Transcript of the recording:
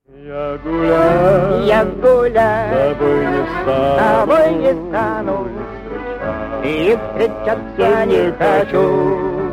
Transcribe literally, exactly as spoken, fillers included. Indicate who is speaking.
Speaker 1: Я гуляю,
Speaker 2: Я гуляю,
Speaker 1: с тобой не стану,
Speaker 2: с тобой не стану,
Speaker 1: и встречаться
Speaker 2: и встречаться не хочу.